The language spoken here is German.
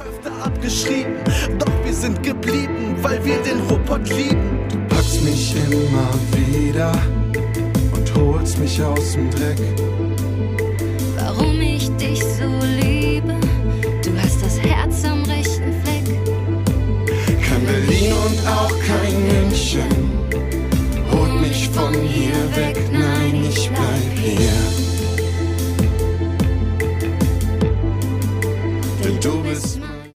Öfter abgeschrieben, doch wir sind geblieben, weil wir den Ruhrpott lieben. Du packst mich immer wieder und holst mich aus dem Dreck. Warum ich dich so liebe, du hast das Herz am rechten Fleck. Kein Berlin und auch kein München holt mich von hier weg, nein, ich bleib hier.